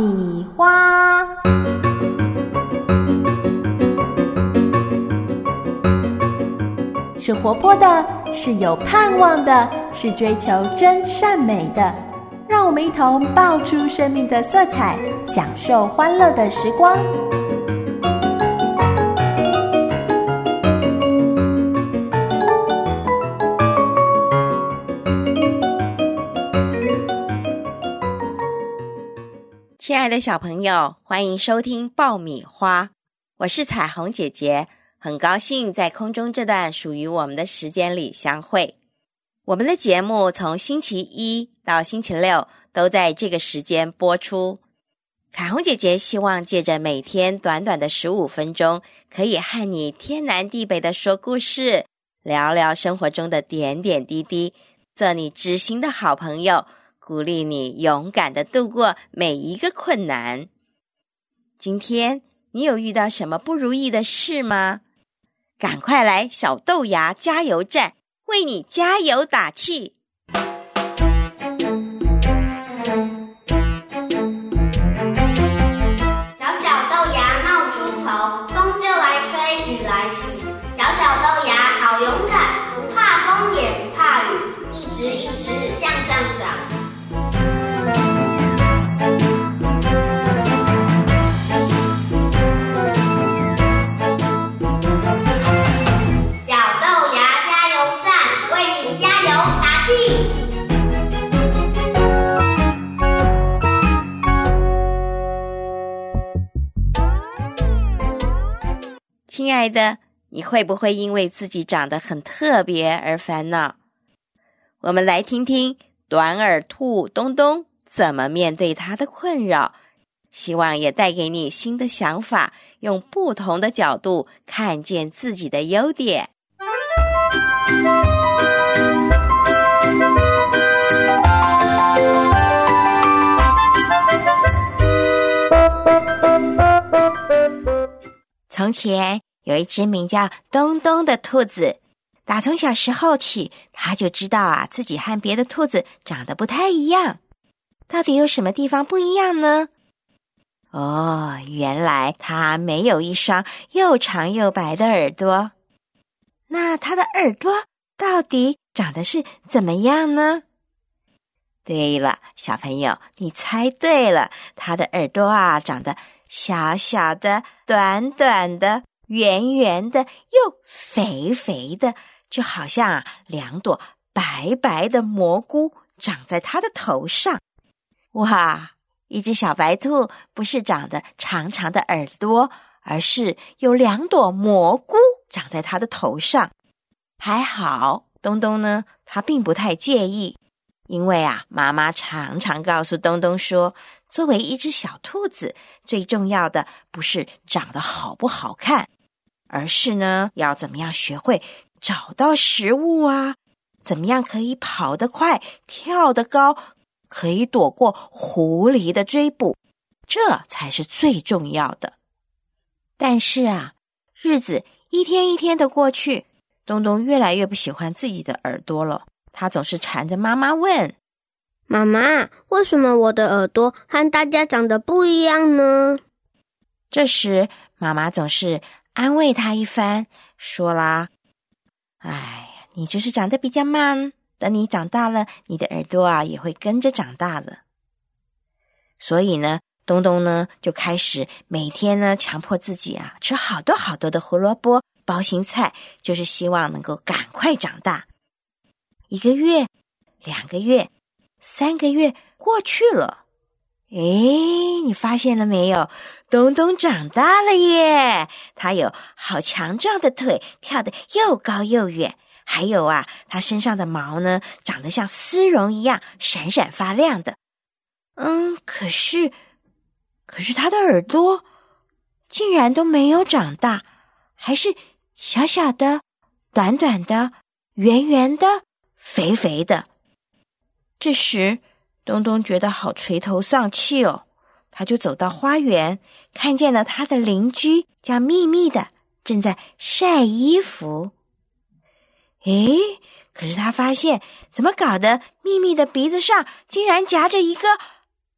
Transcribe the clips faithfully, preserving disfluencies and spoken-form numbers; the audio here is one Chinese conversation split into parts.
米花。是活泼的，是有盼望的，是追求真善美的。让我们一同爆出生命的色彩，享受欢乐的时光。 亲爱的小朋友，欢迎收听爆米花，我是彩虹姐姐，很高兴在空中这段属于我们的时间里相会。我们的节目从星期一到星期六都在这个时间播出。彩虹姐姐希望借着每天短短的十五分钟，可以和你天南地北的说故事，聊聊生活中的点点滴滴，做你知心的好朋友，鼓励你勇敢地度过每一个困难。今天你有遇到什么不如意的事吗？赶快来小豆芽加油站，为你加油打气。 小小豆芽冒出头，风就来吹，雨来袭。小小豆芽好勇敢，不怕风也不怕雨，一直一直向上长。 亲爱的，你会不会因为自己长得很特别而烦恼？我们来听听短耳兔东东怎么面对他的困扰，希望也带给你新的想法，用不同的角度看见自己的优点。从前有一只名叫东东的兔子，打从小时候起，他就知道啊，自己和别的兔子长得不太一样。到底有什么地方不一样呢？哦，原来他没有一双又长又白的耳朵。那他的耳朵到底长得是怎么样呢？对了，小朋友，你猜对了，他的耳朵啊，长得小小的，短短的，圆圆的，又肥肥的，就好像啊，两朵白白的蘑菇长在他的头上。哇，一只小白兔不是长得长长的耳朵，而是有两朵蘑菇长在他的头上。还好，东东呢，他并不太介意，因为啊，妈妈常常告诉东东说，作为一只小兔子，最重要的不是长得好不好看，而是呢，要怎么样学会找到食物啊，怎么样可以跑得快，跳得高，可以躲过狐狸的追捕，这才是最重要的。但是啊，日子一天一天的过去，东东越来越不喜欢自己的耳朵了，他总是缠着妈妈问， 妈妈，为什么我的耳朵和大家长得不一样呢？ 这时妈妈总是安慰他一番，说啦，哎，你就是长得比较慢，等你长大了，你的耳朵啊也会跟着长大了。所以呢，东东呢就开始每天呢强迫自己啊吃好多好多的胡萝卜、包心菜，就是希望能够赶快长大。一个月，两个月，三个月过去了，诶，你发现了没有？东东长大了耶！他有好强壮的腿，跳得又高又远。还有啊，他身上的毛呢，长得像丝绒一样闪闪发亮的。嗯，可是，可是他的耳朵竟然都没有长大，还是小小的、短短的、圆圆的、肥肥的。这时，东东觉得好垂头丧气哦，他就走到花园，看见了他的邻居叫秘密的正在晒衣服。诶，可是他发现怎么搞的，秘密的鼻子上竟然夹着一个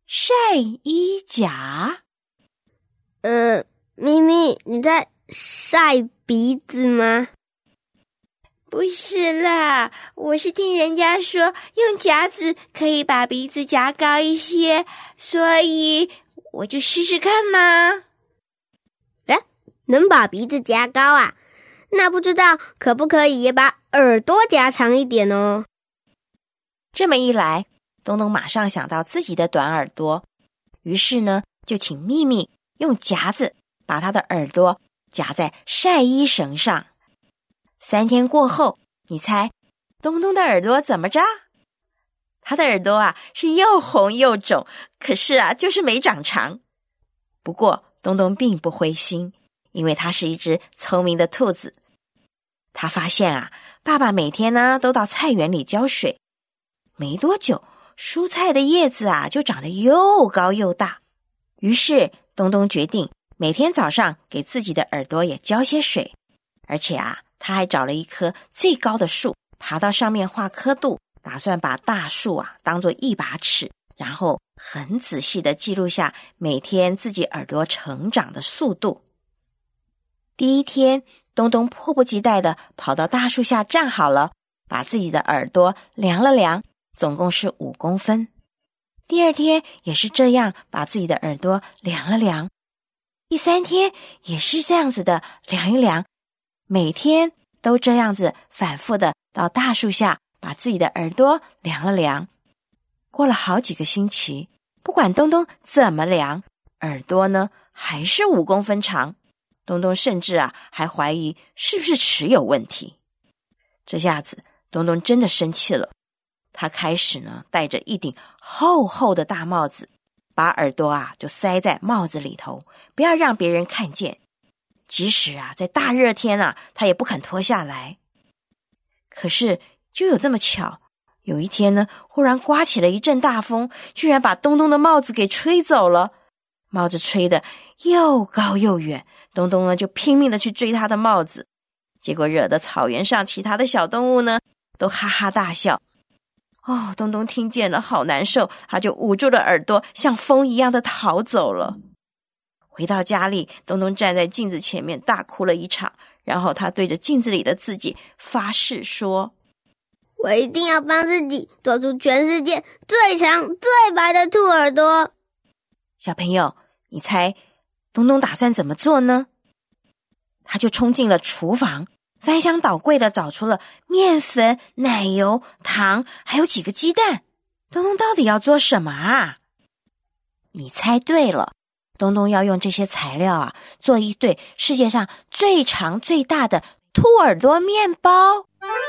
晒衣夹。 呃，咪咪，你在晒鼻子吗？ 不是啦，我是听人家说用夹子可以把鼻子夹高一些，所以我就试试看嘛。 哎，能把鼻子夹高啊？那不知道可不可以也把耳朵夹长一点哦？ 这么一来，东东马上想到自己的短耳朵，于是呢，就请秘密用夹子把他的耳朵夹在晒衣绳上。三天过后，你猜东东的耳朵怎么着？他的耳朵啊是又红又肿，可是啊就是没长长。不过东东并不灰心，因为他是一只聪明的兔子。他发现啊，爸爸每天呢都到菜园里浇水，没多久，蔬菜的叶子啊就长得又高又大。于是东东决定每天早上给自己的耳朵也浇些水，而且啊他还找了一棵最高的树，爬到上面画刻度，打算把大树啊当作一把尺，然后很仔细地记录下每天自己耳朵成长的速度。第一天，东东迫不及待地跑到大树下站好了，把自己的耳朵量了量，总共是五公分。第二天也是这样，把自己的耳朵量了量。第三天也是这样子的量一量，每天都这样子反复的到大树下把自己的耳朵量了量。过了好几个星期，不管东东怎么量，耳朵呢还是五公分长。东东甚至啊还怀疑是不是齿有问题。这下子东东真的生气了，他开始呢戴着一顶厚厚的大帽子，把耳朵啊就塞在帽子里头，不要让别人看见。即使啊在大热天啊，他也不肯脱下来。可是就有这么巧，有一天呢，忽然刮起了一阵大风，居然把东东的帽子给吹走了。帽子吹得又高又远，东东呢就拼命的去追他的帽子，结果惹得草原上其他的小动物呢都哈哈大笑。哦，东东听见了好难受，他就捂住了耳朵，像风一样的逃走了。回到家里，东东站在镜子前面大哭了一场，然后他对着镜子里的自己发誓说， 我一定要帮自己做出全世界最长最白的兔耳朵。 小朋友，你猜东东打算怎么做呢？他就冲进了厨房，翻箱倒柜的找出了面粉、奶油、糖，还有几个鸡蛋。东东到底要做什么啊？你猜对了，东东要用这些材料啊，做一对世界上最长最大的兔耳朵面包。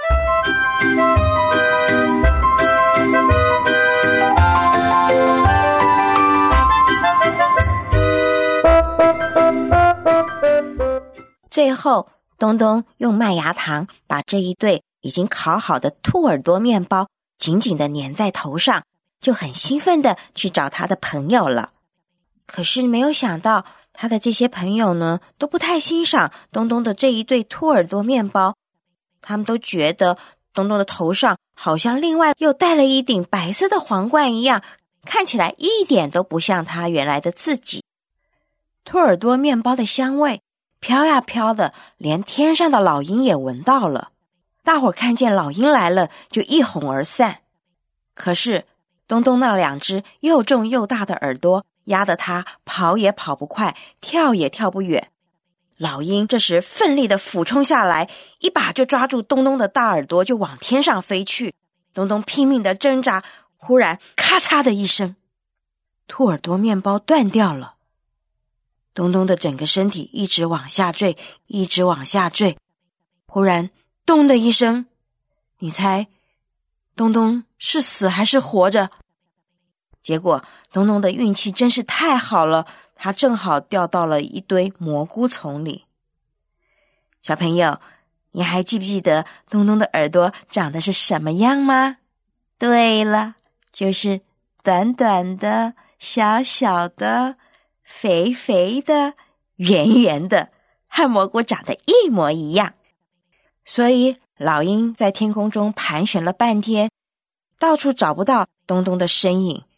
最后，东东用麦芽糖把这一对已经烤好的兔耳朵面包紧紧地粘在头上，就很兴奋地去找他的朋友了。可是没有想到，他的这些朋友呢，都不太欣赏东东的这一对兔耳朵面包。他们都觉得东东的头上好像另外又戴了一顶白色的皇冠一样，看起来一点都不像他原来的自己。兔耳朵面包的香味飘呀飘的，连天上的老鹰也闻到了。大伙儿看见老鹰来了，就一哄而散。可是东东那两只又重又大的耳朵压得他跑也跑不快，跳也跳不远。老鹰这时奋力地俯冲下来，一把就抓住东东的大耳朵，就往天上飞去。东东拼命地挣扎，忽然咔嚓的一声，兔耳朵面包断掉了。东东的整个身体一直往下坠，一直往下坠。忽然咚的一声，你猜东东是死还是活着？结果东东的运气真是太好了，他正好掉到了一堆蘑菇丛里。小朋友，你还记不记得东东的耳朵长得是什么样吗？对了，就是短短的、小小的、肥肥的、圆圆的，和蘑菇长得一模一样。所以老鹰在天空中盘旋了半天，到处找不到东东的身影。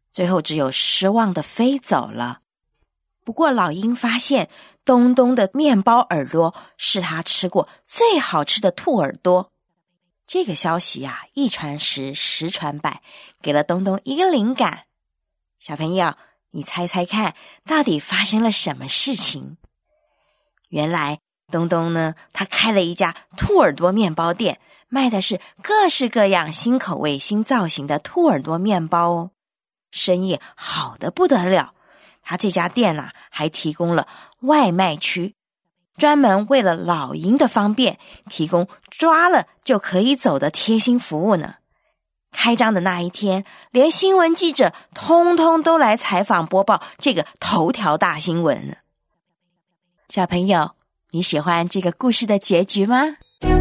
最后只有失望地飞走了。不过老鹰发现东东的面包耳朵是他吃过最好吃的兔耳朵。这个消息啊，一传十，十传百，给了东东一个灵感。小朋友，你猜猜看，到底发生了什么事情？原来东东呢，他开了一家兔耳朵面包店，卖的是各式各样新口味、新造型的兔耳朵面包哦，生意好得不得了。他这家店啊，还提供了外卖区，专门为了老鹰的方便，提供抓了就可以走的贴心服务呢。开张的那一天，连新闻记者通通都来采访播报这个头条大新闻呢。小朋友，你喜欢这个故事的结局吗？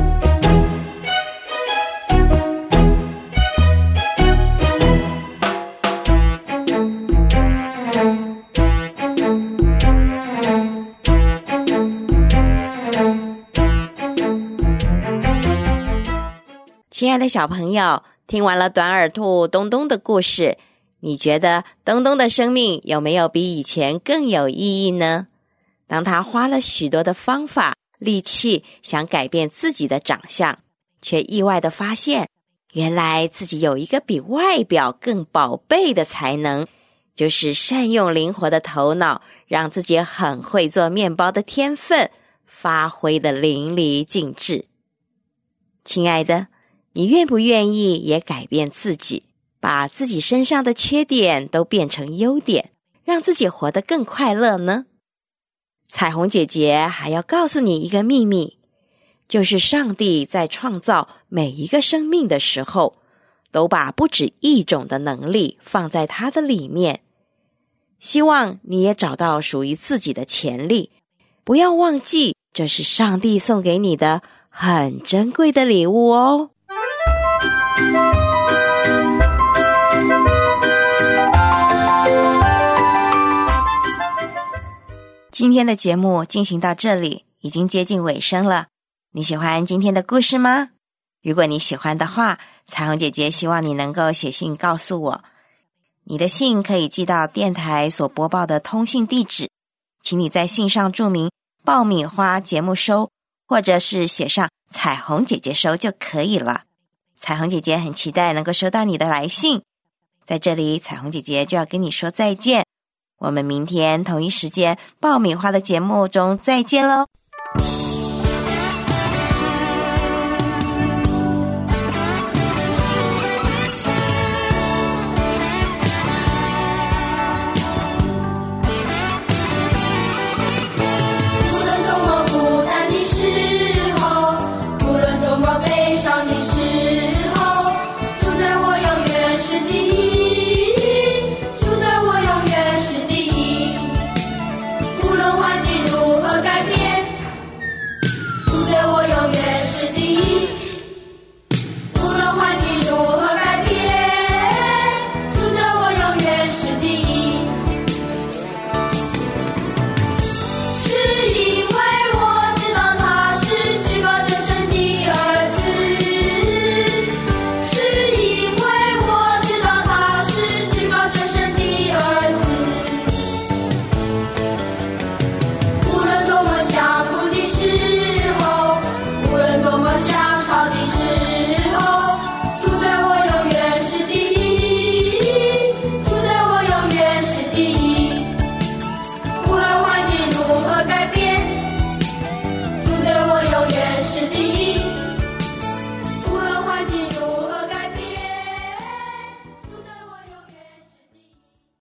亲爱的小朋友，听完了短耳兔东东的故事，你觉得东东的生命有没有比以前更有意义呢？当他花了许多的方法、力气想改变自己的长相，却意外地发现，原来自己有一个比外表更宝贝的才能，就是善用灵活的头脑，让自己很会做面包的天分发挥得淋漓尽致。亲爱的，你愿不愿意也改变自己，把自己身上的缺点都变成优点，让自己活得更快乐呢？彩虹姐姐还要告诉你一个秘密，就是上帝在创造每一个生命的时候，都把不止一种的能力放在它的里面。希望你也找到属于自己的潜力，不要忘记，这是上帝送给你的很珍贵的礼物哦。今天的节目进行到这里，已经接近尾声了。你喜欢今天的故事吗？如果你喜欢的话，彩虹姐姐希望你能够写信告诉我。你的信可以寄到电台所播报的通信地址，请你在信上注明爆米花节目收，或者是写上彩虹姐姐收就可以了。彩虹姐姐很期待能够收到你的来信。在这里，彩虹姐姐就要跟你说再见，我们明天同一时间爆米花的节目中再见咯。